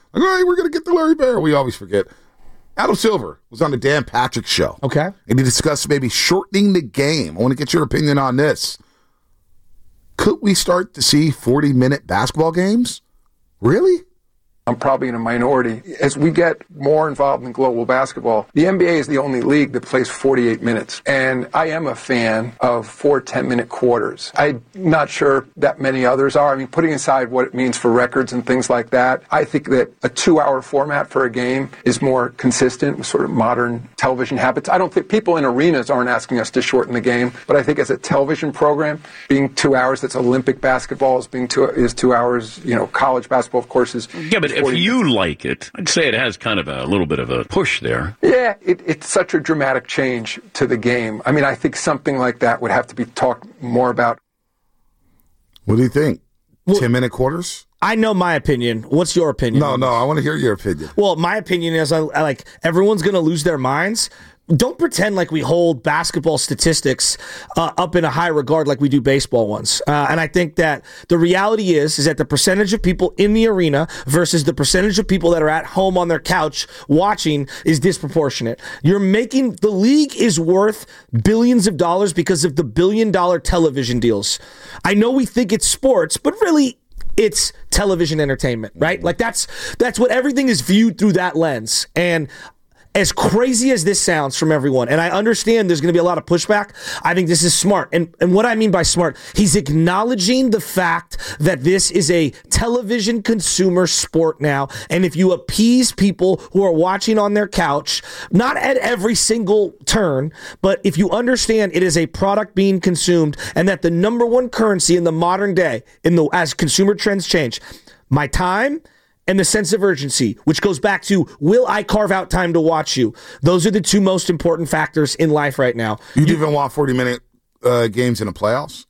Like, hey, we're going to get the Larry Bear. We always forget. Adam Silver was on the Dan Patrick Show. Okay. And he discussed maybe shortening the game. I want to get your opinion on this. Could we start to see 40-minute basketball games? Really? I'm probably in a minority. As we get more involved in global basketball, the NBA is the only league that plays 48 minutes. And I am a fan of 4 10-minute quarters. I'm not sure that many others are. I mean, putting aside what it means for records and things like that, I think that a 2-hour format for a game is more consistent with sort of modern television habits. I don't think people in arenas aren't asking us to shorten the game, but I think as a television program, being 2 hours, that's Olympic basketball, is 2 hours, college basketball, of course, is... Yeah, but if you like it, I'd say it has kind of a little bit of a push there. Yeah, it's such a dramatic change to the game. I mean, I think something like that would have to be talked more about. What do you think? 10-minute quarters? I know my opinion. What's your opinion? No, I want to hear your opinion. Well, my opinion is I like everyone's going to lose their minds. Don't pretend like we hold basketball statistics up in a high regard like we do baseball ones. And I think that the reality is that the percentage of people in the arena versus the percentage of people that are at home on their couch watching is disproportionate. You're making the league is worth billions of dollars because of the billion-dollar television deals. I know we think it's sports, but really it's television entertainment, right? Like that's what everything is viewed through that lens. And as crazy as this sounds from everyone, and I understand there's going to be a lot of pushback, I think this is smart. And what I mean by smart, he's acknowledging the fact that this is a television consumer sport now. And if you appease people who are watching on their couch, not at every single turn, but if you understand it is a product being consumed and that the number one currency in the modern day, as consumer trends change, my time and the sense of urgency, which goes back to, will I carve out time to watch you? Those are the two most important factors in life right now. You'd even want 40-minute games in the playoffs?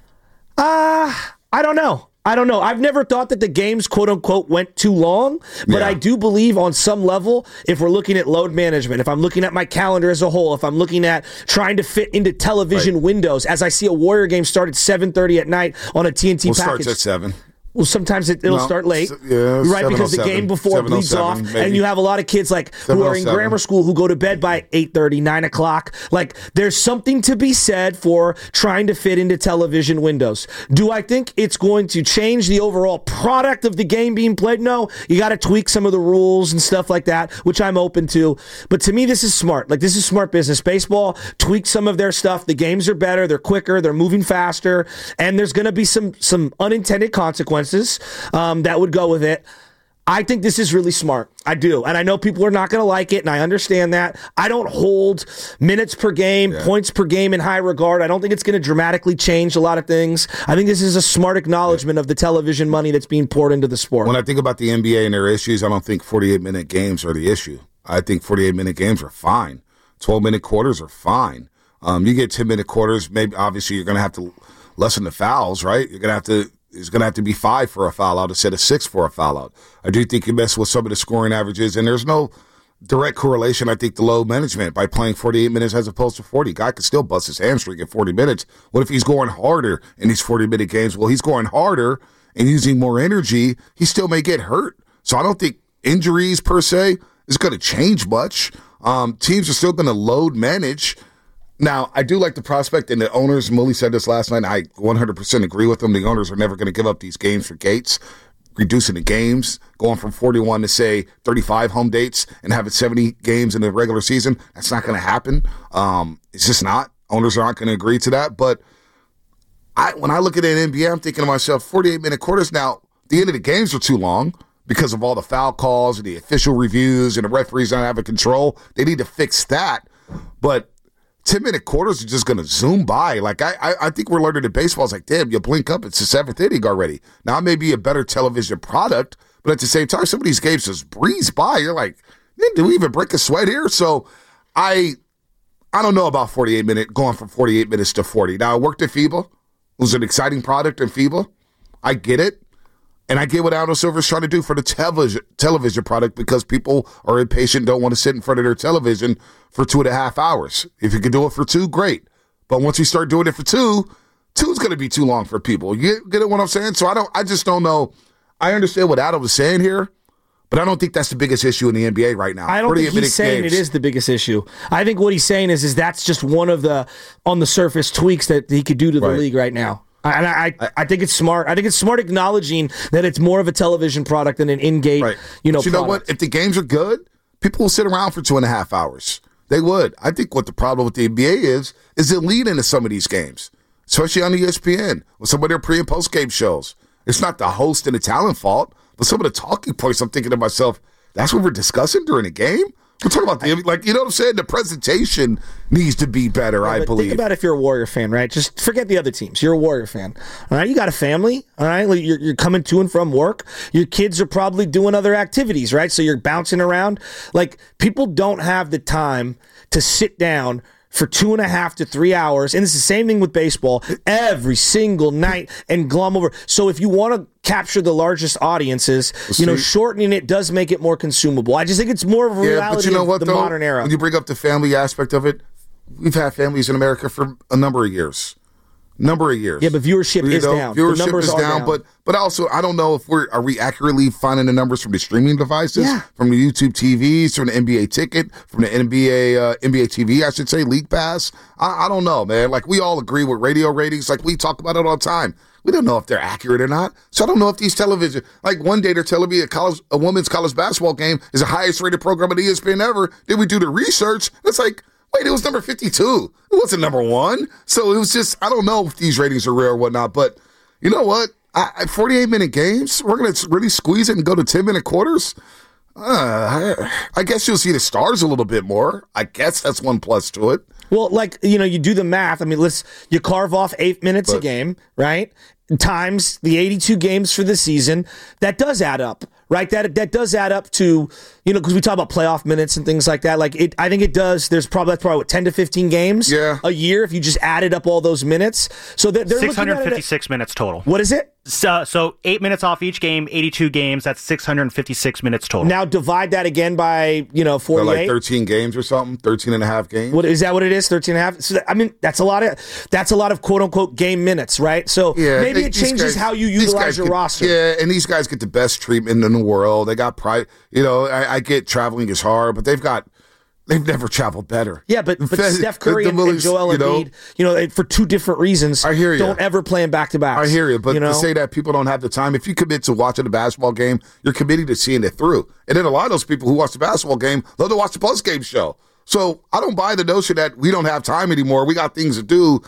I don't know. I've never thought that the games, quote unquote, went too long, but I do believe on some level, if we're looking at load management, if I'm looking at my calendar as a whole, if I'm looking at trying to fit into television windows, as I see a Warrior game start at 7:30 at night on a TNT package. Starts at 7. Well, sometimes it'll start late, right? Because the game before bleeds off, maybe. And you have a lot of kids who are in grammar school who go to bed by 8:30, 9 o'clock. Like, there's something to be said for trying to fit into television windows. Do I think it's going to change the overall product of the game being played? No. You got to tweak some of the rules and stuff like that, which I'm open to. But to me, this is smart. Like, this is smart business. Baseball tweaks some of their stuff. The games are better. They're quicker. They're moving faster. And there's going to be some unintended consequences that would go with it. I think this is really smart. I do. And I know people are not going to like it, and I understand that. I don't hold minutes per game, points per game in high regard. I don't think it's going to dramatically change a lot of things. I think this is a smart acknowledgement of the television money that's being poured into the sport. When I think about the NBA and their issues, I don't think 48-minute games are the issue. I think 48-minute games are fine. 12-minute quarters are fine. You get 10-minute quarters, maybe obviously you're going to have to lessen the fouls, right? You're going to have to It's going to have to be 5 for a foul out instead of 6 for a foul out. I do think you mess with some of the scoring averages, and there's no direct correlation, I think, to load management by playing 48 minutes as opposed to 40. Guy could still bust his hamstring at 40 minutes. What if he's going harder in these 40-minute games? Well, he's going harder and using more energy. He still may get hurt. So I don't think injuries, per se, is going to change much. Teams are still going to load manage. Now, I do like the prospect, and the owners, Mully said this last night, and I 100% agree with them. The owners are never going to give up these games for Gates, reducing the games, going from 41 to, say, 35 home dates and having 70 games in the regular season. That's not going to happen. It's just not. Owners aren't going to agree to that. But when I look at an NBA, I'm thinking to myself, 48-minute quarters. Now, the end of the games are too long because of all the foul calls and the official reviews and the referees not having control. They need to fix that. But 10-minute quarters are just going to zoom by. Like, I think we're learning in baseball. It's like, damn, you blink up, it's the 7th inning already. Now, it may be a better television product, but at the same time, some of these games just breeze by. You're like, man, do we even break a sweat here? So I don't know about 48-minute, going from 48 minutes to 40. Now, I worked at FIBA. It was an exciting product in FIBA. I get it. And I get what Adam Silver is trying to do for the television product, because people are impatient, don't want to sit in front of their television for 2.5 hours. If you can do it for 2, great. But once you start doing it for 2 is going to be too long for people. You get what I'm saying? So I just don't know. I understand what Adam was saying here, But I don't think that's the biggest issue in the NBA right now. I don't think he's saying it is the biggest issue. I think what he's saying is that's just one of the on the surface tweaks that he could do to the league right now. And I think it's smart. I think it's smart acknowledging that it's more of a television product than an in-game, But you know what? If the games are good, people will sit around for 2.5 hours. They would. I think what the problem with the NBA is the lead into some of these games, especially on ESPN with some of their pre- and post-game shows. It's not the host and the talent fault, but some of the talking points, I'm thinking to myself, that's what we're discussing during a game? We're talking about you know what I'm saying? The presentation needs to be better, I believe. Think about if you're a Warrior fan, right? Just forget the other teams. You're a Warrior fan, all right? You got a family, all right? You're coming to and from work. Your kids are probably doing other activities, right? So you're bouncing around. Like, people don't have the time to sit down for 2.5 to 3 hours, and it's the same thing with baseball, every single night and glom over. So if you want to capture the largest audiences, shortening it does make it more consumable. I just think it's more of a reality of the modern era. When you bring up the family aspect of it, we've had families in America for a number of years. Yeah, but viewership is down. Viewership is down, but also I don't know if are we accurately finding the numbers from the streaming devices, from the YouTube TVs, from the NBA ticket, from the NBA TV, I should say, League Pass. I don't know, man. Like, we all agree with radio ratings. Like, we talk about it all the time. We don't know if they're accurate or not. So I don't know if these television, like, one day they're telling me a women's college basketball game is the highest rated program on ESPN ever. Then we do the research. It's like, wait, it was number 52. It wasn't number 1. So it was just, I don't know if these ratings are real or whatnot. But you know what? 48-minute games, we're going to really squeeze it and go to 10-minute quarters. I guess you'll see the stars a little bit more. I guess that's one plus to it. Well, like, you do the math. I mean, you carve off 8 minutes a game, right? Times the 82 games for the season. That does add up, right? That does add up to, because we talk about playoff minutes and things like that. Like, I think it does. That's probably what, 10 to 15 games a year if you just added up all those minutes. So they're 656 minutes total. What is it? So 8 minutes off each game, 82 games. That's 656 minutes total. Now divide that again by 48. So like 13 games or something, 13 and a half games. What is that? What it is? 13 and a half. So I mean, that's a lot of quote unquote game minutes, right? So maybe it changes how you utilize your roster. Yeah, and these guys get the best treatment in the world. They got pride. I get traveling is hard, but they've never traveled better. Yeah, but Steph Curry and Joel Embiid, for two different reasons, I hear you. Don't ever play them back-to-back. I hear you, but to say that people don't have the time, if you commit to watching a basketball game, you're committing to seeing it through. And then a lot of those people who watch the basketball game love to watch the post-game show. So I don't buy the notion that we don't have time anymore. We got things to do.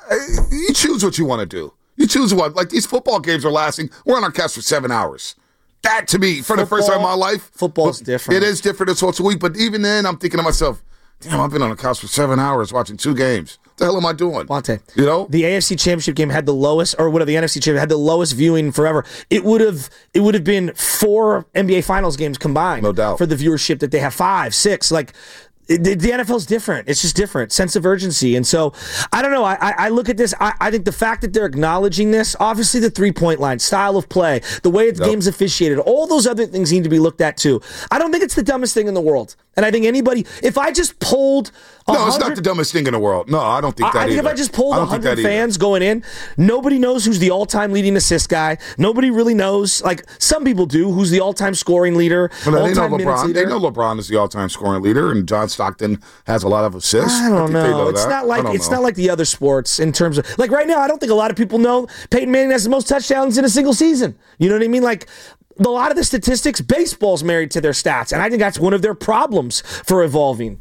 You choose what you want to do. You choose what. Like, these football games are lasting. We're on our couch for 7 hours. That, to me, for the first time in my life, football's different. It is different. It's once a week. But even then, I'm thinking to myself, damn, I've been on the couch for 7 hours watching 2 games. What the hell am I doing? Bonte, the AFC Championship game had the lowest, or whatever, the NFC Championship had the lowest viewing forever. It would have been 4 NBA Finals games combined, no doubt, for the viewership that they have. 5, 6, like. The NFL's different. It's just different. Sense of urgency. And so, I don't know. I look at this. I think the fact that they're acknowledging this, obviously the three-point line, style of play, the way the game's officiated, all those other things need to be looked at too. I don't think it's the dumbest thing in the world. And I think if I just polled... No, it's not the dumbest thing in the world. No, I don't think that I think either. If I just polled 100 fans going in, nobody knows who's the all-time leading assist guy. Nobody really knows. Like, some people do, who's the all-time scoring leader, all-time minutes leader. They know LeBron is the all-time scoring leader, and John Stockton has a lot of assists. I don't know. It's not like the other sports in terms of, like, right now, I don't think a lot of people know Peyton Manning has the most touchdowns in a single season. You know what I mean? Like, a lot of the statistics, baseball's married to their stats, and I think that's one of their problems for evolving.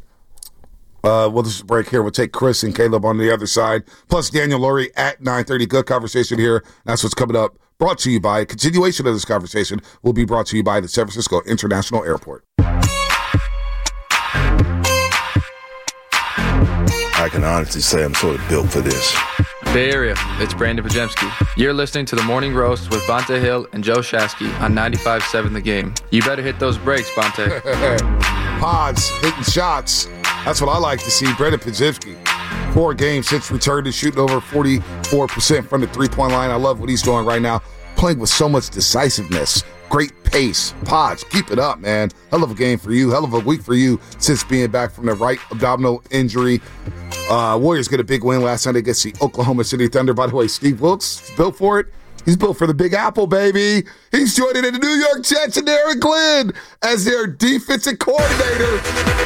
We'll just break here. We'll take Chris and Caleb on the other side, plus Daniel Lurie at 9:30. Good conversation here. That's what's coming up. Brought to you by, continuation of this conversation will be brought to you by the San Francisco International Airport. I can honestly say I'm sort of built for this. Bay Area, it's Brandon Pajemski. You're listening to The Morning Roast with Bonte Hill and Joe Shasky on 95.7 The Game. You better hit those brakes, Bonte. Pods, hitting shots. That's what I like to see. Brandon Pajemski, 4 games since return to shooting over 44% from the three-point line. I love what he's doing right now, playing with so much decisiveness. Great pace. Pods, keep it up, man. Hell of a game for you. Hell of a week for you since being back from the right abdominal injury. Warriors get a big win last night against the Oklahoma City Thunder. By the way, Steve Wilkes is built for it. He's built for the Big Apple, baby. He's joining the New York Jets and Aaron Glenn as their defensive coordinator.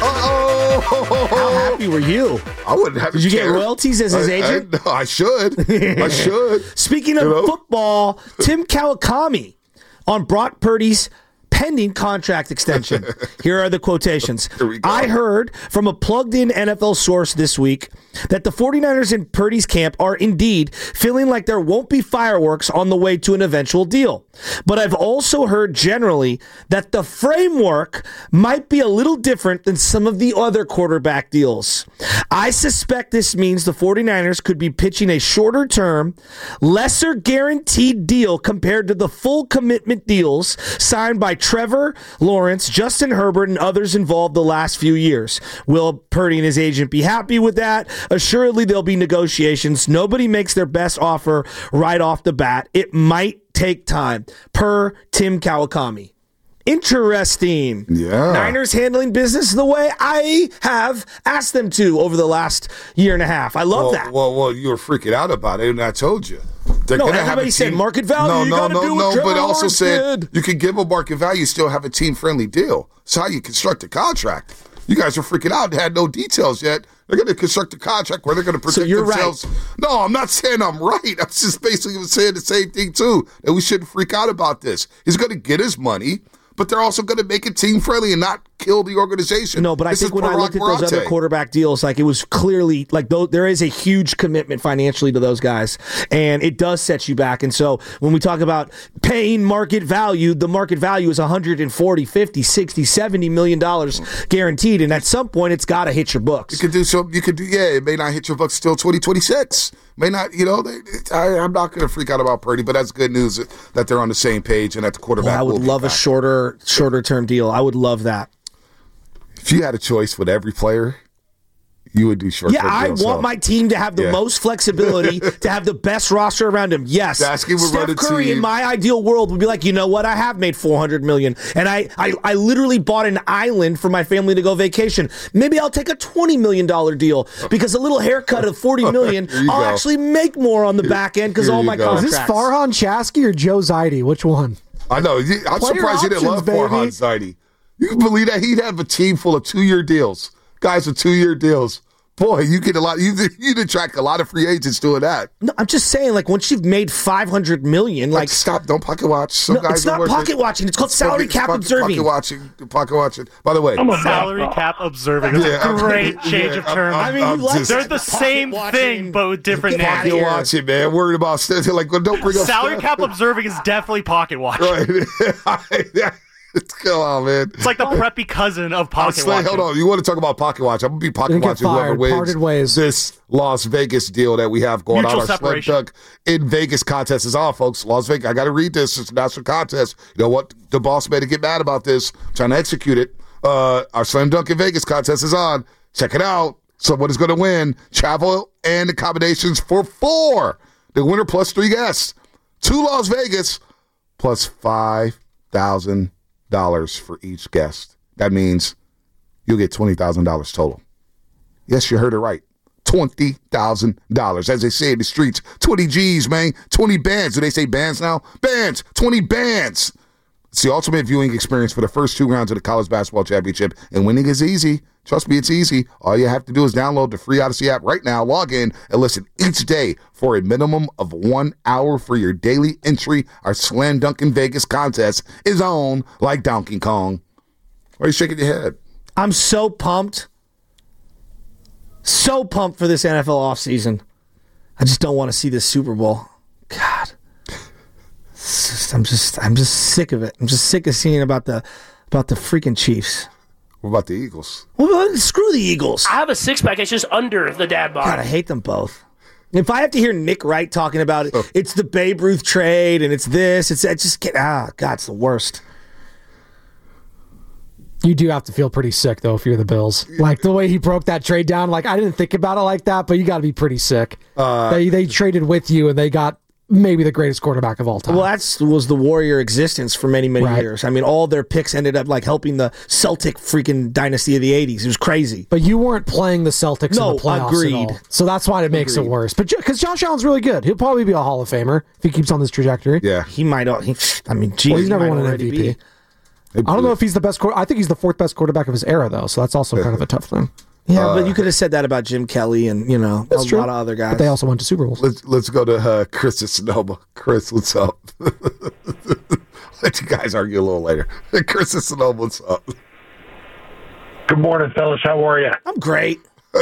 How happy were you? I wouldn't have. Did you get royalties as his agent? I should. I should. Speaking of football, Tim Kawakami on Brock Purdy's pending contract extension. Here are the quotations. I heard from a plugged-in NFL source this week that the 49ers in Purdy's camp are indeed feeling like there won't be fireworks on the way to an eventual deal. But I've also heard generally that the framework might be a little different than some of the other quarterback deals. I suspect this means the 49ers could be pitching a shorter-term, lesser guaranteed deal compared to the full commitment deals signed by Trevor Lawrence, Justin Herbert, and others involved the last few years. Will Purdy and his agent be happy with that? Assuredly, there'll be negotiations. Nobody makes their best offer right off the bat. It might take time, per Tim Kawakami. Interesting. Yeah. Niners handling business the way I have asked them to over the last year and a half. I love that. Well, you were freaking out about it, and I told you. Everybody said market value. No, but also said you can give a market value, still have a team-friendly deal. It's how you construct a contract. You guys are freaking out and had no details yet. They're going to construct a contract where they're going to protect themselves. Right. No, I'm not saying I'm right. I'm just basically saying the same thing, too, that we shouldn't freak out about this. He's going to get his money, but they're also going to make it team-friendly and not kill the organization. No, but I think when I looked at those other quarterback deals, like it was clearly, like there is a huge commitment financially to those guys, and it does set you back. And so when we talk about paying market value, the market value is $140, $50, $60, $70 million guaranteed, and at some point it's got to hit your books. You could do so. It may not hit your books till 2026. May not, I'm not going to freak out about Purdy, but that's good news that they're on the same page and that the quarterback I would love a shorter term deal. I would love that. If you had a choice with every player, you would do short-term deals. I want my team to have the most flexibility, to have the best roster around him. Yes, Steph Curry in my ideal world would be like, you know what? I have made $400 million, and I literally bought an island for my family to go vacation. Maybe I'll take a $20 million deal because a little haircut of $40 million, I'll actually make more on the back end because all my contracts. Is this Farhan Chasky or Joe Zaidi? Which one? I know. I'm surprised you didn't love Farhan Zaidi. You can believe that he'd have a team full of 2-year deals. Guys with 2-year deals. Boy, you get a lot. You'd attract a lot of free agents doing that. No, I'm just saying, like, once you've made $500 million, like stop. Don't pocket watch. It's not pocket watching. It's called salary cap observing. Pocket watching. By the way, salary cap observing. That's a great change of terms. I mean, they're the same thing, but with different names. Pocket watching, man. Worried about like, don't bring up salary cap observing is definitely pocket watching. Right. Come on, man. It's like the preppy cousin of pocket watching. Hold on. You want to talk about pocket watch? I'm going to be pocket watching whoever wins this Las Vegas deal that we have going on. Our Slam Dunk in Vegas contest is on, folks. Las Vegas. I got to read this. It's a national contest. You know what? The boss made to get mad about this. I'm trying to execute it. Our Slam Dunk in Vegas contest is on. Check it out. Someone is going to win travel and accommodations for 4. The winner plus 3 guests to Las Vegas plus $5,000 for each guest. That means you'll get $20,000 total. Yes, you heard it right. $20,000. As they say in the streets, 20 G's, man. 20 bands. Do they say bands now? Bands. 20 bands. It's the ultimate viewing experience for the first 2 rounds of the college basketball championship, and winning is easy. Trust me, it's easy. All you have to do is download the free Odyssey app right now, log in, and listen each day for a minimum of 1 hour for your daily entry. Our Slam Dunk in Vegas contest is on like Donkey Kong. Why are you shaking your head? I'm so pumped. So pumped for this NFL offseason. I just don't want to see this Super Bowl. God. I'm just sick of it. I'm just sick of seeing about the freaking Chiefs. What about the Eagles? Well, screw the Eagles. I have a 6-pack. It's just under the dad bod. God, I hate them both. If I have to hear Nick Wright talking about it, it's the Babe Ruth trade and it's this, it's God, it's the worst. You do have to feel pretty sick, though, if you're the Bills. Like, the way he broke that trade down, like, I didn't think about it like that, but you got to be pretty sick. They traded with you, and they got maybe the greatest quarterback of all time. Well, that was the Warrior existence for many, many years. I mean, all their picks ended up like helping the Celtic freaking dynasty of the 80s. It was crazy. But you weren't playing the Celtics in the playoffs agreed. at all. So that's why it makes it worse. But because Josh Allen's really good. He'll probably be a Hall of Famer if he keeps on this trajectory. Yeah. He might. He's never won an MVP. I don't know if he's the best I think he's the fourth best quarterback of his era, though. So that's also kind of a tough thing. Yeah, but you could have said that about Jim Kelly and, a lot of other guys. But they also went to Super Bowls. Let's go to Chris at Sonoma. Chris, what's up? Let you guys argue a little later. Chris at Sonoma, what's up? Good morning, fellas. How are you? I'm great.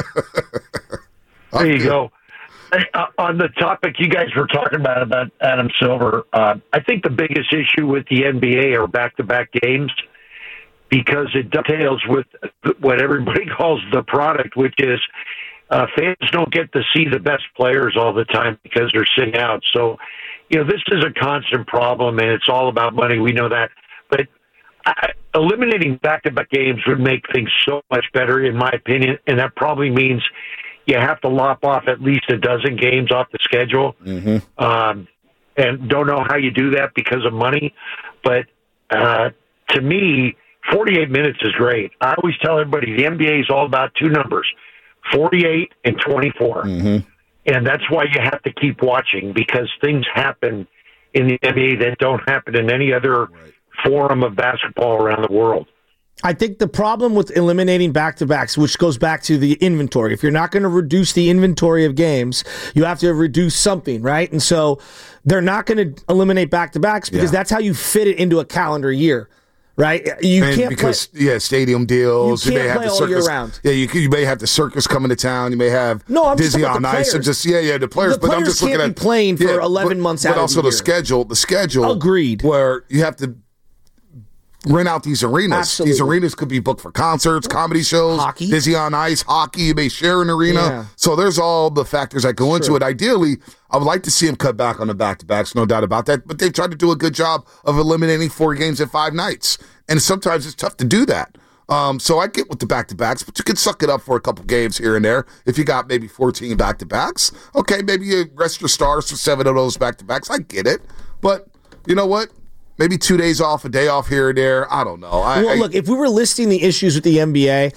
There you go. Hey, on the topic you guys were talking about Adam Silver, I think the biggest issue with the NBA are back-to-back games, because it dovetails with what everybody calls the product, which is fans don't get to see the best players all the time because they're sitting out. So, this is a constant problem, and it's all about money. We know that. But eliminating back-to-back games would make things so much better, in my opinion, and that probably means you have to lop off at least a dozen games off the schedule. And don't know how you do that because of money. But to me, 48 minutes is great. I always tell everybody the NBA is all about two numbers, 48 and 24. And that's why you have to keep watching, because things happen in the NBA that don't happen in any other forum of basketball around the world. I think the problem with eliminating back-to-backs, which goes back to the inventory, if you're not going to reduce the inventory of games, you have to reduce something, right? And so they're not going to eliminate back-to-backs because that's how you fit it into a calendar year. Right, stadium deals. You can't may have play the all circus. year round. Yeah, you may have the circus coming to town. You may have Dizzy on Ice. And the players. But I'm just looking at be playing for 11 months out. But also of the schedule. The schedule. Agreed. Where you have to rent out these arenas. Absolutely. These arenas could be booked for concerts, comedy shows, hockey, Dizzy on Ice, hockey. You may share an arena. Yeah. So there's all the factors that go into it. Ideally, I would like to see him cut back on the back-to-backs, no doubt about that. But they've tried to do a good job of eliminating 4 games in 5 nights. And sometimes it's tough to do that. So I get with the back-to-backs, but you can suck it up for a couple games here and there. If you got maybe 14 back-to-backs, okay, maybe you rest your stars for 7 of those back-to-backs. I get it. But you know what? Maybe 2 days off, a day off here and there. I don't know. Look, if we were listing the issues with the NBA,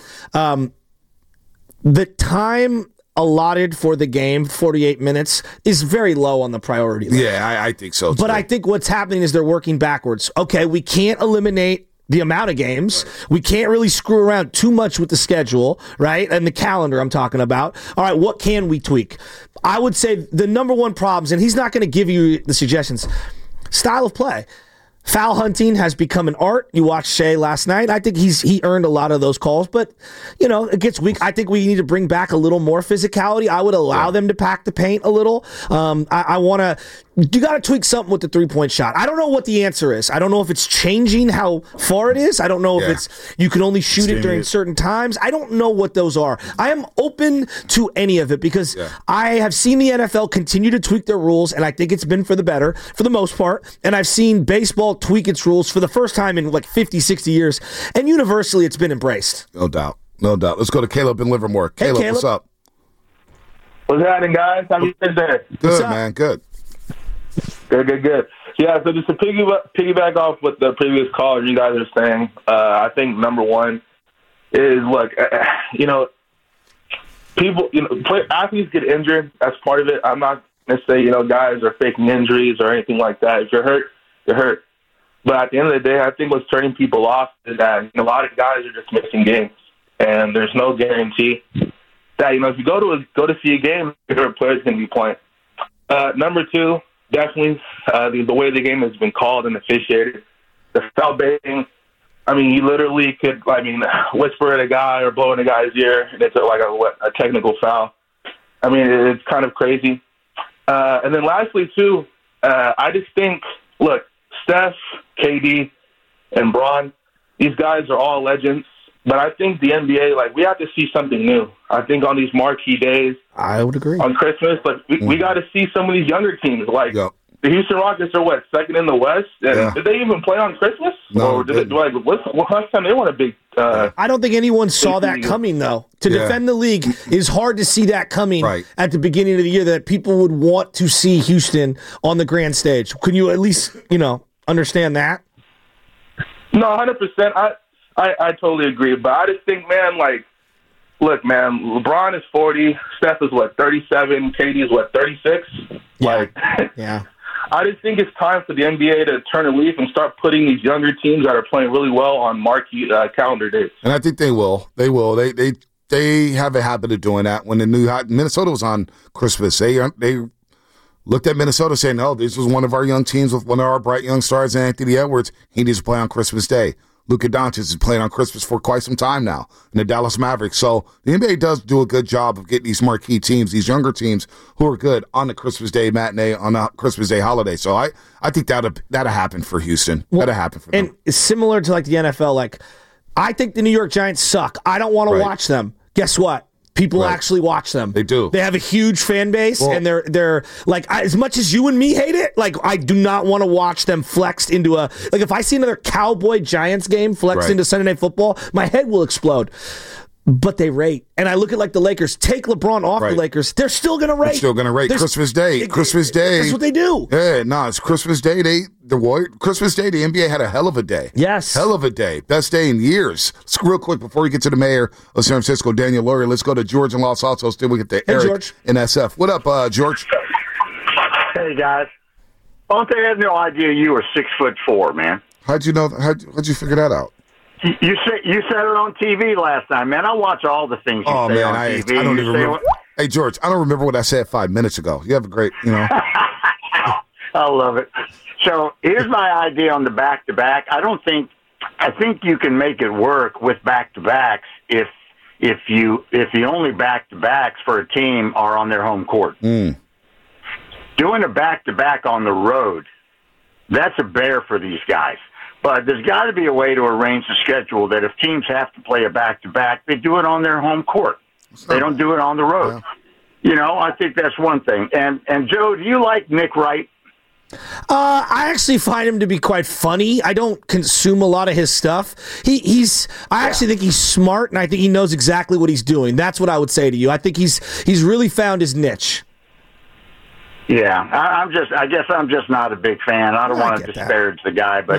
the time allotted for the game, 48 minutes, is very low on the priority list. Yeah, I think so too. But I think what's happening is they're working backwards. Okay, we can't eliminate the amount of games. Right. We can't really screw around too much with the schedule, right? And the calendar I'm talking about. All right, what can we tweak? I would say the number one problems, and he's not going to give you the suggestions, style of play. Foul hunting has become an art. You watched Shea last night. I think he earned a lot of those calls, but it gets weak. I think we need to bring back a little more physicality. I would allow them to pack the paint a little. I want to. You got to tweak something with the 3-point shot. I don't know what the answer is. I don't know if it's changing how far it is. I don't know if it's you can only shoot it during certain times. I don't know what those are. I am open to any of it because I have seen the NFL continue to tweak their rules, and I think it's been for the better for the most part. And I've seen baseball tweak its rules for the first time in like 50, 60 years, and universally it's been embraced. No doubt. Let's go to Caleb in Livermore. Caleb, what's up? What's happening, guys? How you been there? Good, man. Good. Good. Yeah, so just to piggyback off what the previous caller you guys are saying, I think number one is, look, people, athletes get injured. That's part of it. I'm not going to say, guys are faking injuries or anything like that. If you're hurt, you're hurt. But at the end of the day, I think what's turning people off is that a lot of guys are just missing games, and there's no guarantee that if you go to see a game, your player's going to be playing. Number two, definitely the way the game has been called and officiated, the foul baiting. I mean, you literally could, whisper at a guy or blow in a guy's ear, and it's a technical foul. I mean, it's kind of crazy. And then lastly, too, I just think, look, Steph, KD, and Bron, these guys are all legends. But I think the NBA, we have to see something new. I think on these marquee days, I would agree. On Christmas, we got to see some of these younger teams. the Houston Rockets are what, second in the West? And did they even play on Christmas? No, or did what's last time they won a big? I don't think anyone saw that coming, though. To defend the league is hard to see that coming at the beginning of the year. That people would want to see Houston on the grand stage. Can you at least understand that? No, 100%. I totally agree. But I just think, man, like, look, man, LeBron is 40. Steph is, 37. KD is, 36? Yeah. I just think it's time for the NBA to turn a leaf and start putting these younger teams that are playing really well on marquee calendar dates. And I think they will. They will. They have a habit of doing that. When Minnesota was on Christmas, they looked at Minnesota saying, "Oh, this was one of our young teams with one of our bright young stars, Anthony Edwards. He needs to play on Christmas Day." Luka Doncic is playing on Christmas for quite some time now in the Dallas Mavericks. So the NBA does do a good job of getting these marquee teams, these younger teams who are good on the Christmas Day matinee, on the Christmas Day holiday. So I think that'll happen for Houston. That'll happen for them. And it's similar to like the NFL. I think the New York Giants suck. I don't want to watch them. Guess what? People actually watch them. They do. They have a huge fan base, and they're like, as much as you and me hate it, I do not want to watch them flexed into if I see another Cowboy Giants game flexed into Sunday Night Football, my head will explode. But they rate. And I look at the Lakers. Take LeBron off the Lakers. They're still going to rate. They're still going to rate. Christmas Day. Christmas Day. That's what they do. Yeah, no, it's Christmas Day. Christmas Day, the NBA had a hell of a day. Yes. Hell of a day. Best day in years. Let's real quick, before we get to the mayor of San Francisco, Daniel Lauria, let's go to George in Los Altos. Then we get to Eric George. in SF. What up, George? Hey, guys. Bonte, I had no idea you were 6'4", man. How'd you know? How'd you figure that out? You said it on TV last time, man. I watch all the things you say on TV. I don't even remember. Hey, George, I don't remember what I said 5 minutes ago. You have a great, I love it. So here's my idea on the back-to-back. I think you can make it work with back-to-backs if the only back-to-backs for a team are on their home court. Doing a back-to-back on the road, that's a bear for these guys. But there's got to be a way to arrange the schedule that if teams have to play a back-to-back, they do it on their home court. They don't do it on the road. Yeah. I think that's one thing. And Joe, do you like Nick Wright? I actually find him to be quite funny. I don't consume a lot of his stuff. I actually think he's smart, and I think he knows exactly what he's doing. That's what I would say to you. I think he's really found his niche. Yeah, I guess I'm just not a big fan. I don't want to disparage the guy, but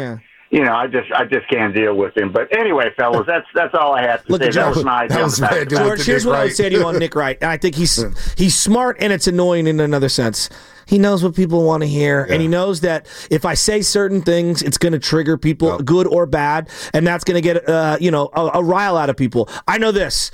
I just can't deal with him. But anyway, fellas, that's all I have to say. That was my idea. George, here's what I would say to you on Nick Wright. And I think he's smart, and it's annoying in another sense. He knows what people want to hear, and he knows that if I say certain things, it's going to trigger people, good or bad, and that's going to get a rile out of people. I know this.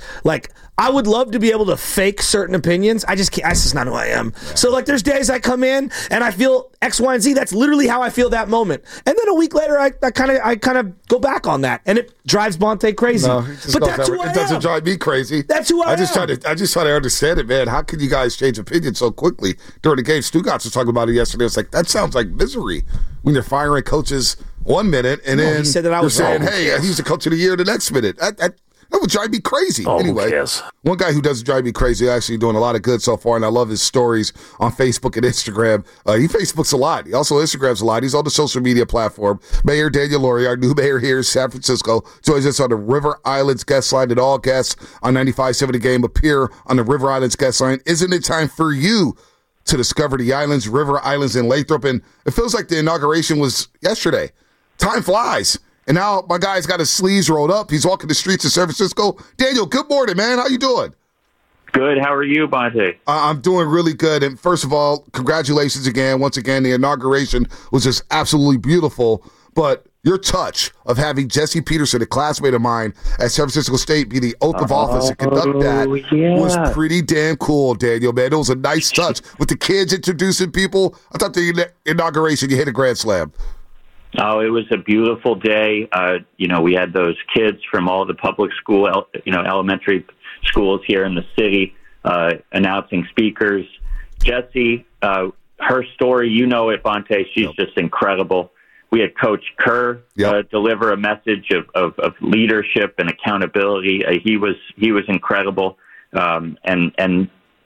I would love to be able to fake certain opinions. I just can't. That's just not who I am. Yeah. So there's days I come in and I feel X, Y, and Z. That's literally how I feel that moment. And then a week later, I kind of go back on that, and it drives Bonte crazy. No, but that's who I am. It doesn't drive me crazy. That's who I am. I just try to understand it, man. How can you guys change opinions so quickly during the game? Stugotz was talking about it yesterday. It's that sounds like misery when you're firing coaches 1 minute and then he said that I was saying, "Hey, he's the coach of the year" the next minute. That would drive me crazy. Anyway, one guy who doesn't drive me crazy, actually doing a lot of good so far, and I love his stories on Facebook and Instagram. He Facebooks a lot. He also Instagrams a lot. He's on the social media platform. Mayor Daniel Lauria, our new mayor here in San Francisco, joins us on the River Islands guest line, and all guests on 95.7 The Game appear on the River Islands guest line. Isn't it time for you to discover the islands, River Islands in Lathrop? And it feels like the inauguration was yesterday. Time flies. And now my guy's got his sleeves rolled up. He's walking the streets of San Francisco. Daniel, good morning, man. How you doing? Good. How are you, Bonte? I'm doing really good. And first of all, congratulations again. Once again, the inauguration was just absolutely beautiful. But your touch of having Jesse Peterson, a classmate of mine at San Francisco State, be the oath of office and conduct that was pretty damn cool, Daniel, man. It was a nice touch with the kids introducing people. I thought the inauguration, you hit a grand slam. Oh, it was a beautiful day. We had those kids from all the public school, elementary schools here in the city, announcing speakers. Jessie, her story, it, Bonte. She's just incredible. We had Coach Kerr deliver a message of leadership and accountability. He was incredible. And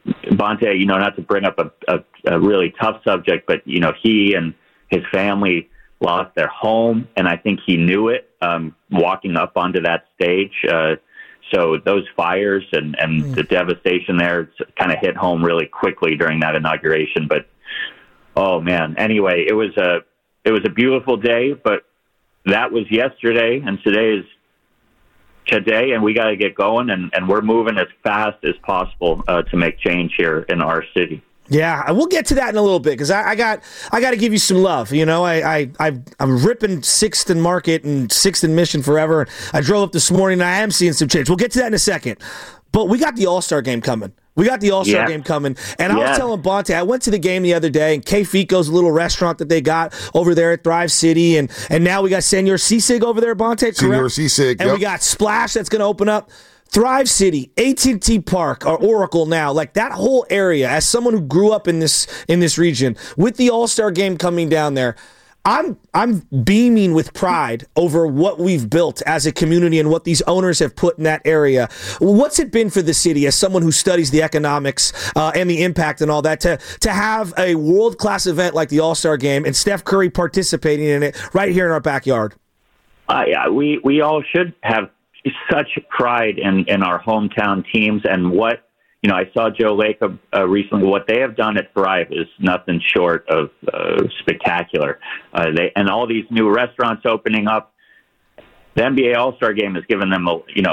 Bonte, not to bring up a really tough subject, but, he and his family lost their home, and I think he knew it walking up onto that stage. So those fires and the devastation there kind of hit home really quickly during that inauguration. But, oh, man. Anyway, it was a beautiful day, but that was yesterday, and today is today, and we got to get going, and we're moving as fast as possible to make change here in our city. Yeah, we'll get to that in a little bit because I got to give you some love. I'm ripping 6th and Market and 6th and Mission forever. I drove up this morning and I am seeing some change. We'll get to that in a second. But we got the All-Star game coming. Game coming. And I was telling Bonte, I went to the game the other day, and K Fico's little restaurant that they got over there at Thrive City, and now we got Senor Sisig over there, Bonte, correct? Senor Sisig, and we got Splash that's going to open up. Thrive City, AT&T Park, or Oracle now, like that whole area, as someone who grew up in this region, with the All-Star game coming down there, I'm beaming with pride over what we've built as a community and what these owners have put in that area. What's it been for the city, as someone who studies the economics and the impact and all that, to have a world-class event like the All-Star game and Steph Curry participating in it right here in our backyard? We all should have such pride in our hometown teams, and what I saw Joe Lacob recently. What they have done at Thrive is nothing short of spectacular. And all these new restaurants opening up. The NBA All-Star Game has given them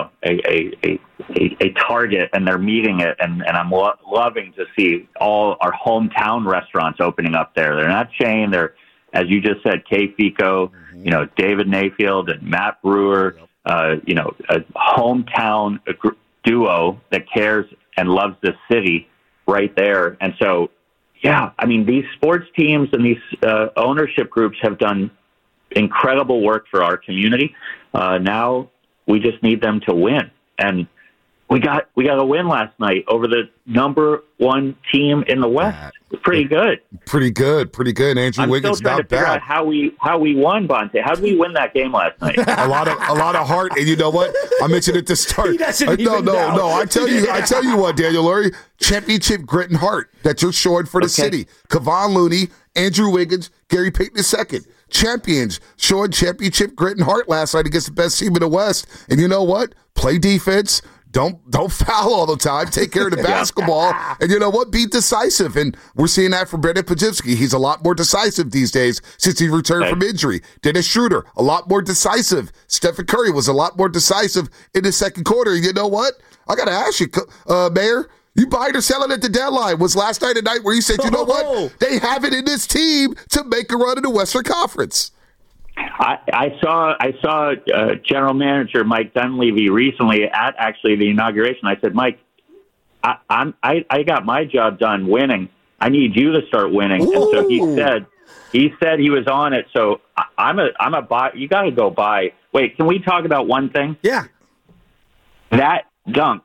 a target, and they're meeting it. And I'm loving to see all our hometown restaurants opening up there. They're not chain. They're, as you just said, K Fico, David Mayfield and Matt Brewer. A hometown duo that cares and loves this city right there. And so, these sports teams and these ownership groups have done incredible work for our community. Now we just need them to win. And we got a win last night over the number 1 team in the West. Pretty good. Pretty good. Andrew Wiggins, still trying to figure out how we won, Bonte. How did we win that game last night? a lot of heart, and you know what? I mentioned it to start. No. I tell you what, Daniel Lurie, championship grit and heart that you're showing for the city. Kevon Looney, Andrew Wiggins, Gary Payton II. Champions showing championship grit and heart last night against the best team in the West. And you know what? Play defense. Don't foul all the time. Take care of the basketball. And you know what? Be decisive. And we're seeing that from Brandon Podziemski. He's a lot more decisive these days since he returned from injury. Dennis Schroeder, a lot more decisive. Stephen Curry was a lot more decisive in the second quarter. You know what? I got to ask you, Mayor, you buying or selling at the deadline? Was last night a night where you said, you know what? They have it in this team to make a run in the Western Conference. I saw General Manager Mike Dunleavy recently at actually the inauguration. I said, Mike, I got my job done winning. I need you to start winning. Ooh. And so he said he was on it. So I'm a buy. You got to go buy. Wait, can we talk about one thing? Yeah. That dunk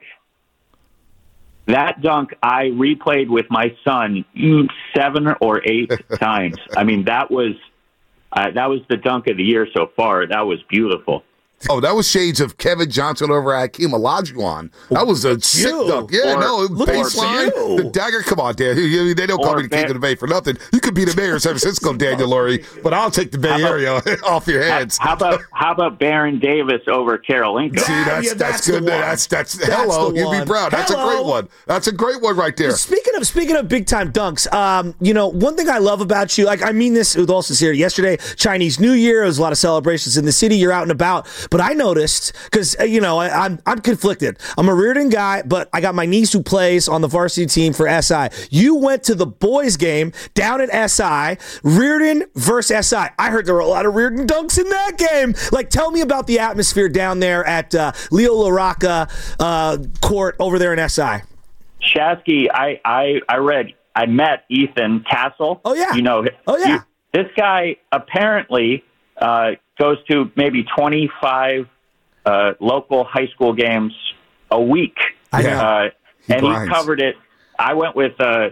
I replayed with my son 7 or 8 times. I mean, that was the dunk of the year so far. That was beautiful. Oh, that was shades of Kevin Johnson over Hakeem Olajuwon. That was a sick dunk. Yeah, baseline. The dagger. Come on, Dan. They don't call me the king of the Bay for nothing. You could be the mayor of San Francisco, Daniel Lurie, but I'll take the Bay Area off your hands. How about Baron Davis over Karolinko? See, that's good. That's hello, Hubie Brown. That's a great one. That's a great one right there. Speaking of big time dunks, one thing I love about you, like I mean this with all sincerity. Yesterday, Chinese New Year, there was a lot of celebrations in the city. You're out and about. But I noticed, because, I'm conflicted. I'm a Reardon guy, but I got my niece who plays on the varsity team for SI. You went to the boys' game down at SI, Reardon versus SI. I heard there were a lot of Reardon dunks in that game. Like, tell me about the atmosphere down there at Leo LaRocca court over there in SI. Shasky, I met Ethan Castle. Oh, yeah. This guy apparently goes to maybe 25 local high school games a week. And he covered it. I went with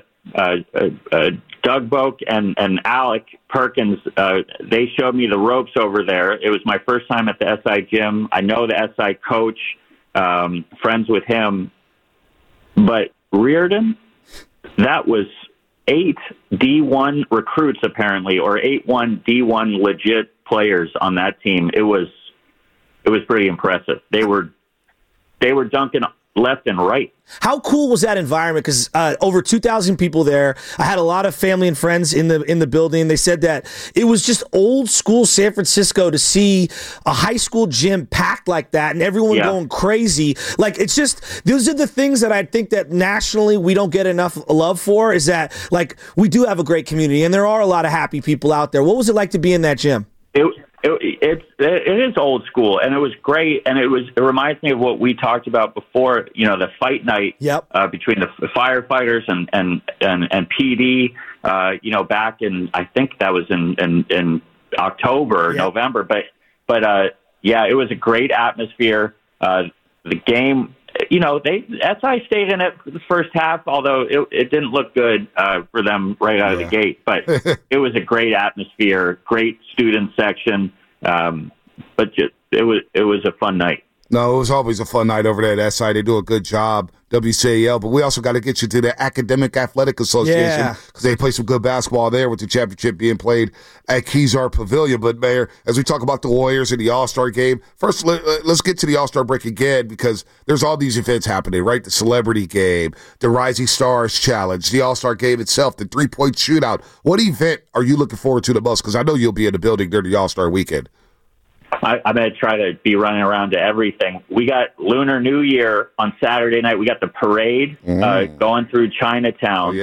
Doug Boak and Alec Perkins. They showed me the ropes over there. It was my first time at the SI gym. I know the SI coach, friends with him. But Reardon, that was 8 D1 recruits apparently, or 8-1 D1 legit players on that team. It was pretty impressive. They were dunking left and right. How cool was that environment? Because over 2,000 people there. I had a lot of family and friends in the building. They said that it was just old school San Francisco to see a high school gym packed like that and everyone going crazy. Like, it's just, those are the things that I think that nationally we don't get enough love for, is that, like, we do have a great community and there are a lot of happy people out there. What was it like to be in that gym? It is old school, and it was great, and it reminds me of what we talked about before. You know, the fight night between the firefighters and PD. You know, back in, I think that was in October or November, but it was a great atmosphere. The game, you know, SI stayed in it for the first half, although it didn't look good for them right out of the gate. But it was a great atmosphere, great student section. But it was a fun night. No, it was always a fun night over there at SI. They do a good job, WCAL. But we also got to get you to the Academic Athletic Association because they play some good basketball there with the championship being played at Kezar Pavilion. But, Mayor, as we talk about the Warriors and the All-Star game, first let's get to the All-Star break again because there's all these events happening, right? The Celebrity Game, the Rising Stars Challenge, the All-Star game itself, the three-point shootout. What event are you looking forward to the most? Because I know you'll be in the building during the All-Star weekend. I'm going to try to be running around to everything. We got Lunar New Year on Saturday night. We got the parade going through Chinatown.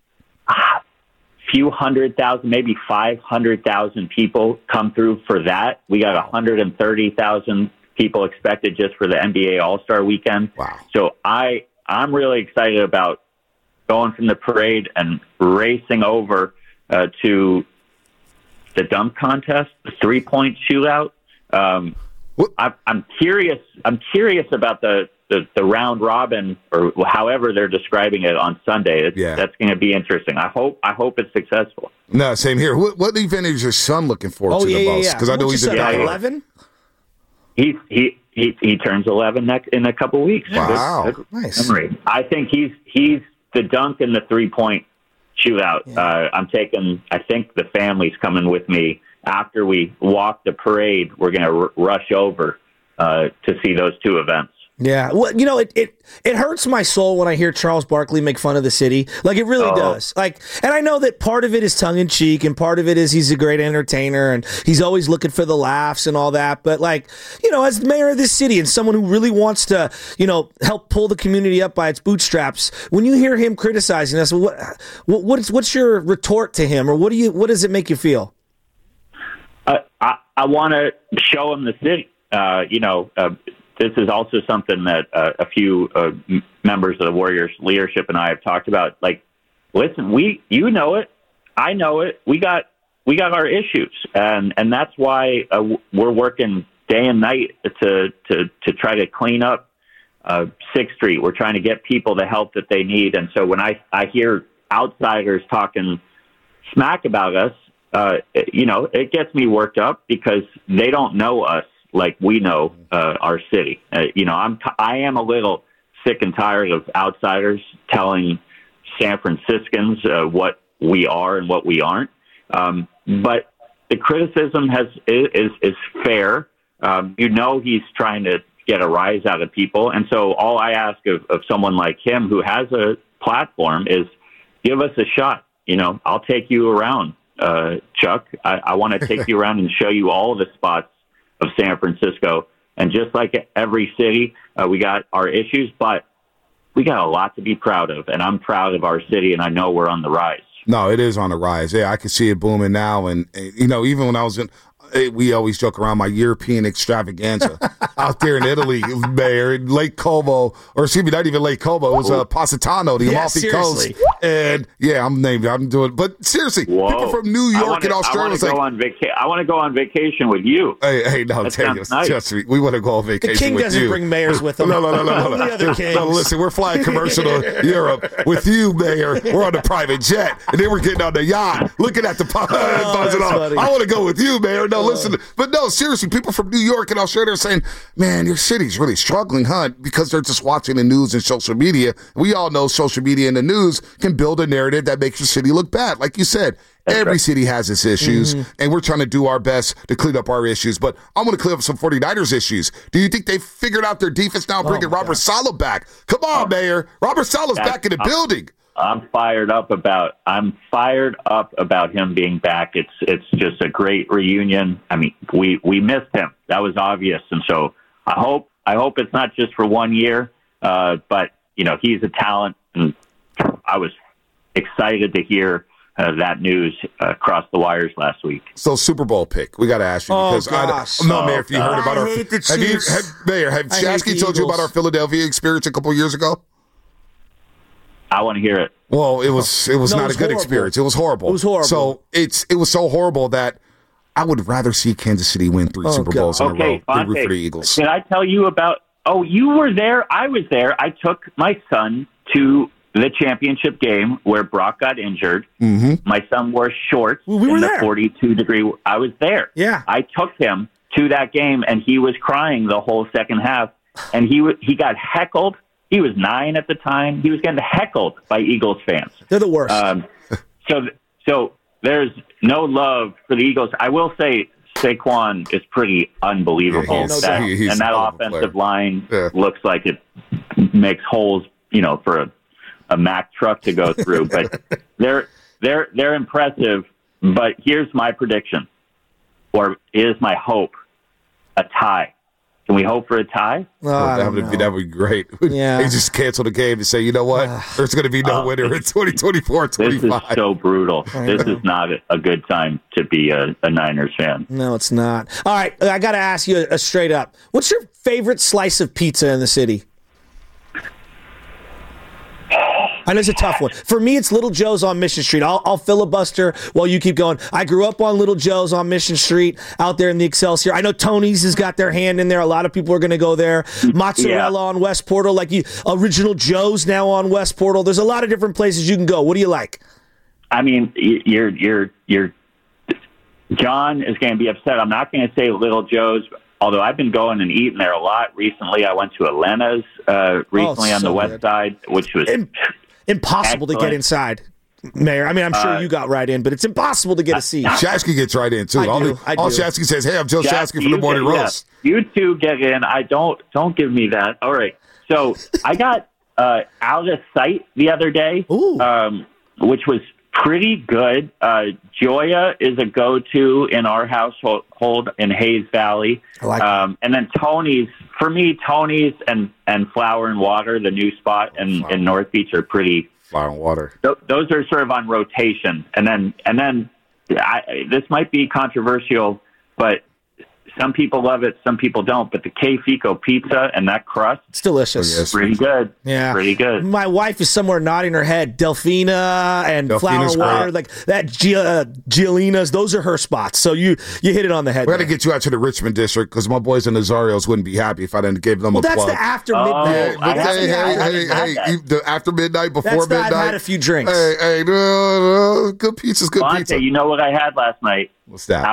Few 100,000, maybe 500,000 people come through for that. We got 130,000 people expected just for the NBA All-Star weekend. Wow. So I'm really excited about going from the parade and racing over to the dunk contest, the three-point shootout. I'm curious about the round robin, or however they're describing it on Sunday. That's going to be interesting. I hope it's successful. No, same here. What event is your son looking forward to the most? Because I know he's 11. He turns 11 in a couple weeks. Wow, good nice. Memory. I think he's the dunk and the 3-point shootout. I think the family's coming with me. After we walk the parade, we're going to rush over to see those two events. Yeah, well, you know, it hurts my soul when I hear Charles Barkley make fun of the city. Like, it really does. Like, and I know that part of it is tongue in cheek, and part of it is he's a great entertainer, and he's always looking for the laughs and all that. But, like, you know, as mayor of this city and someone who really wants to, you know, help pull the community up by its bootstraps, when you hear him criticizing us, what's your retort to him, or what does it make you feel? I want to show him the city. This is also something that a few members of the Warriors leadership and I have talked about. Like, listen, you know it, I know it. We got our issues, and that's why we're working day and night to try to clean up 6th Street. We're trying to get people the help that they need. And so when I hear outsiders talking smack about us, it gets me worked up because they don't know us like we know our city. I am a little sick and tired of outsiders telling San Franciscans what we are and what we aren't. But the criticism is fair. He's trying to get a rise out of people. And so all I ask of someone like him who has a platform is give us a shot. I'll take you around, Chuck. I want to take you around and show you all the spots of San Francisco. And just like every city, we got our issues, but we got a lot to be proud of. And I'm proud of our city, and I know we're on the rise. No, it is on the rise. Yeah, I can see it booming now. And even when I was we always joke around my European extravaganza out there in Italy, Mayor, in Lake Como, or excuse me, not even Lake Como. It was Positano, the Amalfi Coast. And I'm doing, but seriously, people from New York and Australia. I want to go on vacation with you. Hey, no, trust me, we want to go on vacation with you. The king doesn't bring mayors with him. No. The other kings. No, listen, we're flying commercial to Europe with you, Mayor. We're on a private jet, and then we're getting on the yacht, looking at the buzzing off. I want to go with you, Mayor. No, listen. But no, seriously, people from New York and Australia are saying, man, your city's really struggling, huh? Because they're just watching the news and social media. We all know social media and the news can build a narrative that makes your city look bad. Like you said, every city has its issues, and we're trying to do our best to clean up our issues. But I'm going to clean up some 49ers issues. Do you think they figured out their defense now, bringing Robert Saleh back? Come on, Mayor. Robert Saleh's back in the building. I'm fired up about him being back. It's just a great reunion. I mean, we missed him. That was obvious, and so I hope it's not just for 1 year. But he's a talent, and I was excited to hear that news crossed the wires last week. So Super Bowl pick, we got to ask you because Mayor, if you heard about our Mayor, have Shasky told you about our Philadelphia experience a couple of years ago? I want to hear it. Well, it was not a good experience. It was horrible. It was horrible. So it was so horrible that I would rather see Kansas City win 3 Super Bowls in a row than root for the Eagles. Did I tell you about? Oh, you were there. I was there. I took my son to the championship game where Brock got injured. Mm-hmm. My son wore shorts in the 42-degree. I was there. Yeah. I took him to that game, and he was crying the whole second half, and he got heckled. He was 9 at the time. He was getting heckled by Eagles fans. They're the worst. So there's no love for the Eagles. I will say Saquon is pretty unbelievable. Yeah, that offensive line looks like it makes holes, for a Mack truck to go through. But they're impressive. But here's my prediction, or is my hope, a tie. Can we hope for a tie? That would be great. Yeah. They just cancel the game and say, you know what? There's going to be no winner in 2024, 25. This is so brutal. This is not a good time to be a Niners fan. No, it's not. All right, I got to ask you a straight up. What's your favorite slice of pizza in the city? I know it's a tough one. For me, it's Little Joe's on Mission Street. I'll filibuster while you keep going. I grew up on Little Joe's on Mission Street out there in the Excelsior. I know Tony's has got their hand in there. A lot of people are going to go there. Mozzarella on West Portal, Original Joe's now on West Portal. There's a lot of different places you can go. What do you like? I mean, you're John is going to be upset. I'm not going to say Little Joe's, although I've been going and eating there a lot recently. I went to Elena's recently on the west side, which was impossible to get inside, Mayor. I mean, I'm sure you got right in, but it's impossible to get a seat. Shasky gets right in, too. I do. All Shasky says, hey, I'm Joe Shasky from the Morning Roast. You two get in. Don't give me that. All right. So I got Out of Sight the other day, which was pretty good. Joya is a go-to in our household in Hayes Valley. I like that. And then Tony's, for me, Tony's and Flower and Water, the new spot in North Beach, are pretty. Flower and Water. Those are sort of on rotation. And then this might be controversial, but some people love it, some people don't. But the K Fico pizza and that crust, it's delicious. Yes. Pretty good. Yeah, pretty good. My wife is somewhere nodding her head. Delfina and Flower and Water, like that. Giolina's, those are her spots. So you hit it on the head. We got to get you out to the Richmond district because my boys in Nazarios wouldn't be happy if I didn't give them a plug. That's the after midnight. Hey, the after midnight, before midnight. I've had a few drinks. Hey, good pizza's good pizza. You know what I had last night? What's that?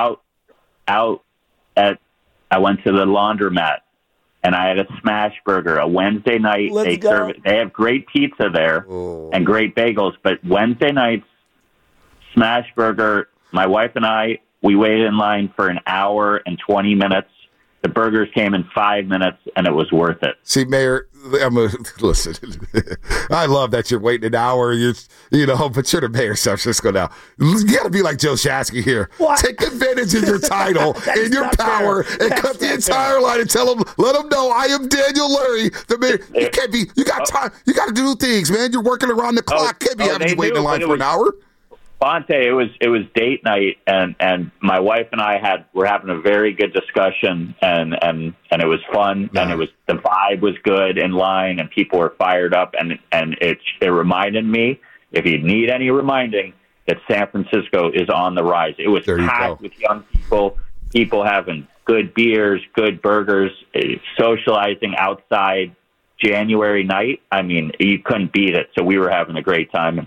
I went to the laundromat and I had a smash burger. A Wednesday night, they have great pizza there and great bagels, but Wednesday nights, smash burger. My wife and we waited in line for an hour and 20 minutes. The burgers came in 5 minutes, and it was worth it. See, Mayor, listen, I love that you're waiting an hour, but you're the mayor of San Francisco now. You got to be like Joe Shasky here. What? Take advantage of your title and your power and cut the entire line and let them know I am Daniel Lurie, the mayor. You can't be, you got time, you got to do things, man. You're working around the clock. Can't be having you waiting in line for an hour. Bonte, it was date night, and my wife and I were having a very good discussion, and it was fun, and the vibe was good in line, and people were fired up, and it reminded me, if you need any reminding, that San Francisco is on the rise. It was packed with young people having good beers, good burgers, socializing outside. January night, I mean, you couldn't beat it. So we were having a great time in line.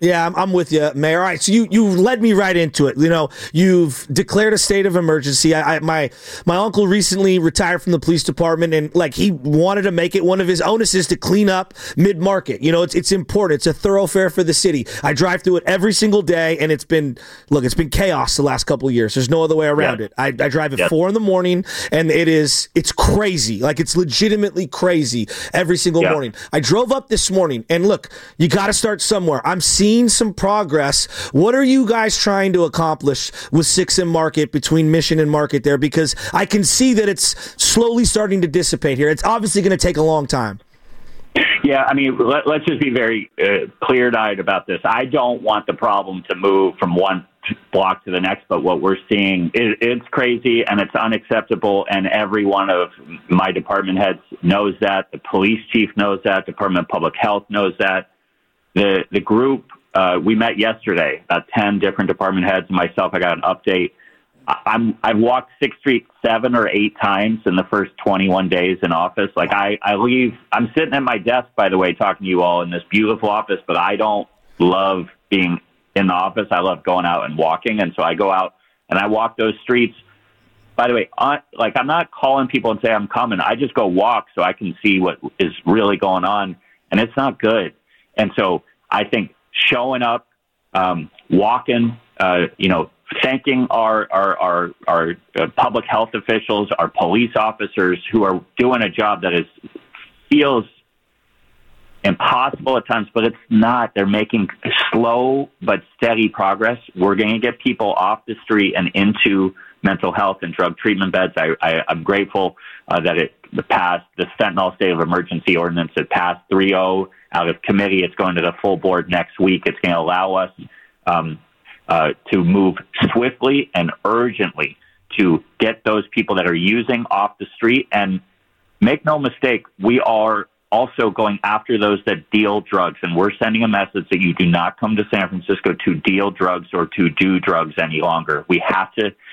Yeah, I'm with you, Mayor. All right, so you led me right into it. You've declared a state of emergency. My uncle recently retired from the police department, and he wanted to make it one of his onuses to clean up mid-market. It's important. It's a thoroughfare for the city. I drive through it every single day, and it's been chaos the last couple of years. There's no other way around it. I drive at 4 a.m, and it's crazy. It's legitimately crazy every single morning. I drove up this morning, and look, you got to start somewhere. I'm seeing some progress. What are you guys trying to accomplish with 6 and Market, between Mission and Market there? Because I can see that it's slowly starting to dissipate here. It's obviously going to take a long time. Yeah, let's just be very clear-eyed about this. I don't want the problem to move from one block to the next, but what we're seeing, it's crazy and it's unacceptable, and every one of my department heads knows that. The police chief knows that. Department of Public Health knows that. The group, we met yesterday, about 10 different department heads and myself. I got an update. I've walked 6th Street 7 or 8 times in the first 21 days in office. I leave. I'm sitting at my desk, by the way, talking to you all in this beautiful office, but I don't love being in the office. I love going out and walking. And so I go out and I walk those streets. By the way, I'm not calling people and say I'm coming. I just go walk so I can see what is really going on. And it's not good. And so I think showing up, walking, thanking our public health officials, our police officers who are doing a job that feels impossible at times, but it's not. They're making slow but steady progress. We're going to get people off the street and into mental health and drug treatment beds. I'm grateful that it passed the fentanyl state of emergency ordinance. It passed 3-0 out of committee. It's going to the full board next week. It's going to allow us to move swiftly and urgently to get those people that are using off the street. And make no mistake, we are also going after those that deal drugs. And we're sending a message that you do not come to San Francisco to deal drugs or to do drugs any longer. We have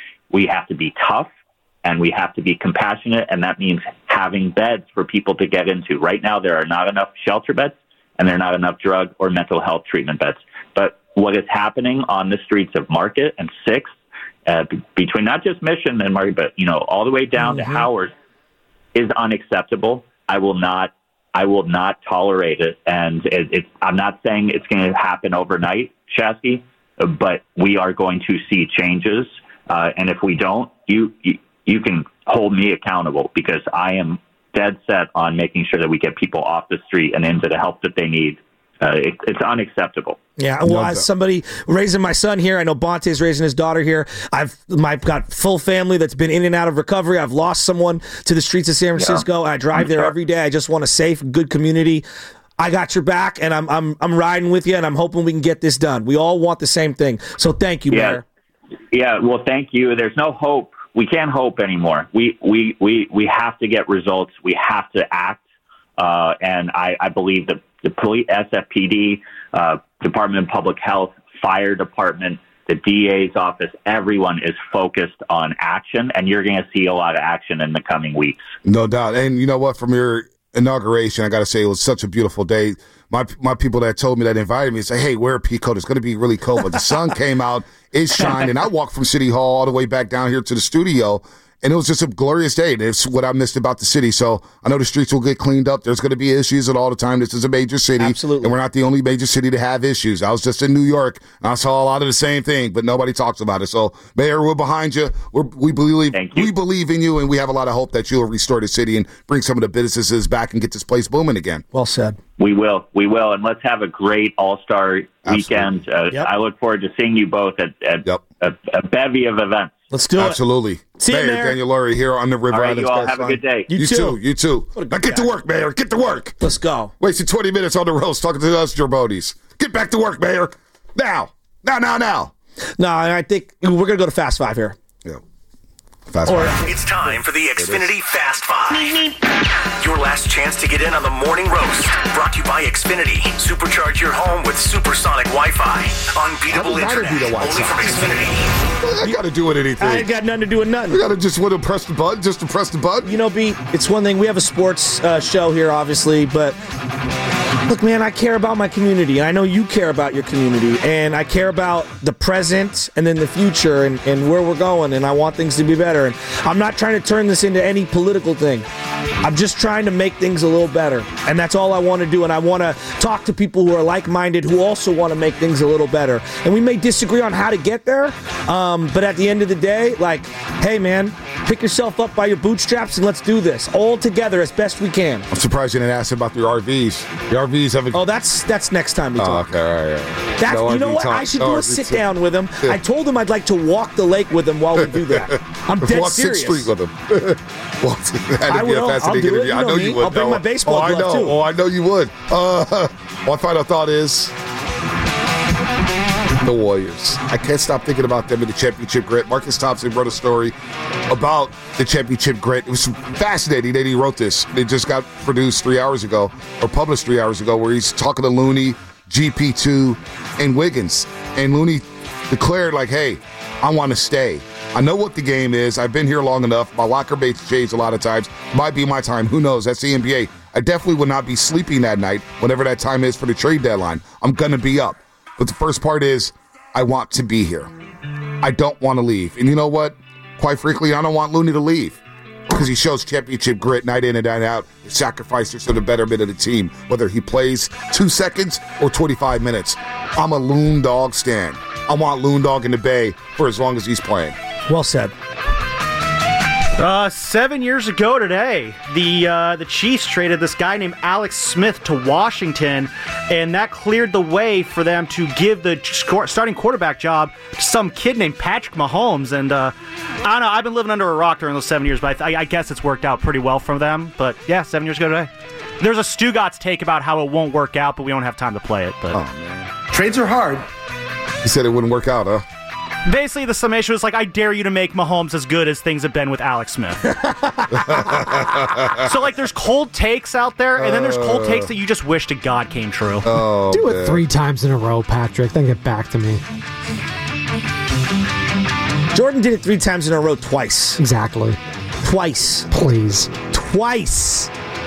to be tough and we have to be compassionate. And that means having beds for people to get into. Right now, there are not enough shelter beds and there are not enough drug or mental health treatment beds. But what is happening on the streets of Market and 6th, between not just Mission and Market, but all the way down to Howard, is unacceptable. I will not tolerate it, and I'm not saying it's going to happen overnight, Shasky, but we are going to see changes. And if we don't, you can hold me accountable, because I am dead set on making sure that we get people off the street and into the help that they need. It's unacceptable. Yeah, well, as somebody raising my son here, I know Bonte's raising his daughter here. I've got full family that's been in and out of recovery. I've lost someone to the streets of San Francisco. I drive there every day. I just want a safe, good community. I got your back, and I'm riding with you, and I'm hoping we can get this done. We all want the same thing. So thank you, Mayor. Yeah, well, thank you. There's no hope. We can't hope anymore. We have to get results. We have to act. And I believe that the police, SFPD, Department of Public Health, Fire Department, the DA's office, everyone is focused on action, and you're going to see a lot of action in the coming weeks. No doubt. And you know what? From your inauguration, I got to say it was such a beautiful day. My people that told me, that invited me, say, hey, wear a pea coat. It's going to be really cold. But the sun came out. It shined. And I walked from City Hall all the way back down here to the studio. And it was just a glorious day. And it's what I missed about the city. So I know the streets will get cleaned up. There's going to be issues all the time. This is a major city. Absolutely. And we're not the only major city to have issues. I was just in New York, and I saw a lot of the same thing, but nobody talks about it. So, Mayor, we're behind you. We believe in you, and we have a lot of hope that you'll restore the city and bring some of the businesses back and get this place booming again. Well said. We will. And let's have a great All-Star weekend. I look forward to seeing you both at a bevy of events. Let's do it. Absolutely. See you, Mayor. Daniel Lurie here on the River All right, Islands. You all have a good day. You too. Now get to work, Mayor. Get to work. Let's go. Wasted 20 minutes on the roast talking to us Jerbonis. Get back to work, Mayor. Now. No, I think we're going to go to Fast Five here. Yeah. Fast Five. It's time for the Xfinity Fast Five. Your last chance to get in on the morning roast. Brought to you by Xfinity. Supercharge your home with supersonic Wi-Fi. Unbeatable internet. Only from Xfinity. I got to do anything. I ain't got nothing to do with nothing. I got to just want to press the button, just to press the button. B, it's one thing. We have a sports show here, obviously, but Look, man, I care about my community, and I know you care about your community, and I care about the present and then the future and where we're going, and I want things to be better. And I'm not trying to turn this into any political thing. I'm just trying to make things a little better, and that's all I want to do. And I want to talk to people who are like-minded who also want to make things a little better. And we may disagree on how to get there, but at the end of the day, like, hey, man, pick yourself up by your bootstraps and let's do this all together as best we can. I'm surprised you didn't ask about the RVs. The RVs haven't. Oh, that's next time we talk. Okay, all right. That's, No you know RV what? talk. I should No do a RV sit talk. down with him. Yeah. I told him I'd like to walk the lake with him while we do that. I'm dead Walk serious. 6th Street with him. I will. I'll do it. You I know know me. you would. I'll bring my baseball I glove, know. too. Oh, I know you would. My final thought is the Warriors. I can't stop thinking about them in the championship grit. Marcus Thompson wrote a story about the championship grit. It was fascinating that he wrote this. It just got produced 3 hours ago, or published 3 hours ago, where he's talking to Looney, GP2, and Wiggins. And Looney declared, like, hey, I want to stay. I know what the game is. I've been here long enough. My locker mate's changed a lot of times. Might be my time. Who knows? That's the NBA. I definitely would not be sleeping that night whenever that time is for the trade deadline. I'm going to be up. But the first part is, I want to be here. I don't want to leave. And you know what? Quite frankly, I don't want Looney to leave because he shows championship grit night in and night out. Sacrifices for the betterment of the team, whether he plays 2 seconds or 25 minutes. I'm a Loon Dog stan. I want Loon Dog in the Bay for as long as he's playing. Well said. 7 years ago today, the Chiefs traded this guy named Alex Smith to Washington, and that cleared the way for them to give the starting quarterback job to some kid named Patrick Mahomes. And I don't know, I've been living under a rock during those 7 years, but I guess it's worked out pretty well for them. But yeah, 7 years ago today. There's a Stugatz take about how it won't work out, but we don't have time to play it. But trades are hard. He said it wouldn't work out, huh? Basically, the summation was like, I dare you to make Mahomes as good as things have been with Alex Smith. So, like, there's cold takes out there, and then there's cold takes that you just wish to God came true. Oh, do it 3 times in a row, Patrick, then get back to me. Jordan did it 3 times in a row twice. Exactly. Twice. Please. Twice.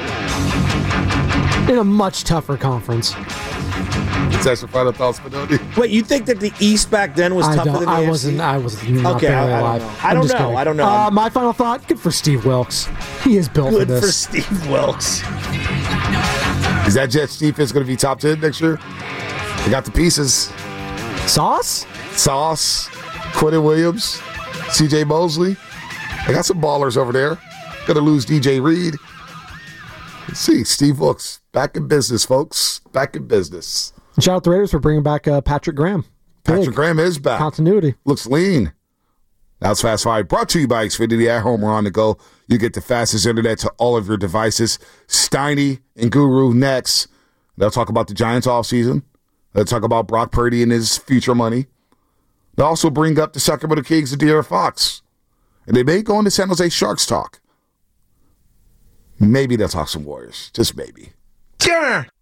In a much tougher conference. That's your final thoughts, Spinoni? Wait, you think that the East back then was tougher than the AFC? I was not Okay, barely I alive. I don't know. My final thought, good for Steve Wilkes. He is built for Good this. for Steve Wilkes. Is that Jets defense going to be top 10 next year? They got the pieces. Sauce, Quentin Williams, CJ Mosley. They got some ballers over there. Going to lose DJ Reed. Let's see, Steve Wilkes. Back in business, folks. Back in business. Shout out the Raiders for bringing back Patrick Graham. Patrick Graham is back. Continuity. Looks lean. That's Fast Five, brought to you by Xfinity. At home or on the go, you get the fastest internet to all of your devices. Steiny and Guru next. They'll talk about the Giants offseason. They'll talk about Brock Purdy and his future money. They'll also bring up the Sacramento Kings and De'Aaron Fox. And they may go into San Jose Sharks talk. Maybe they'll talk some Warriors. Just maybe. Yeah.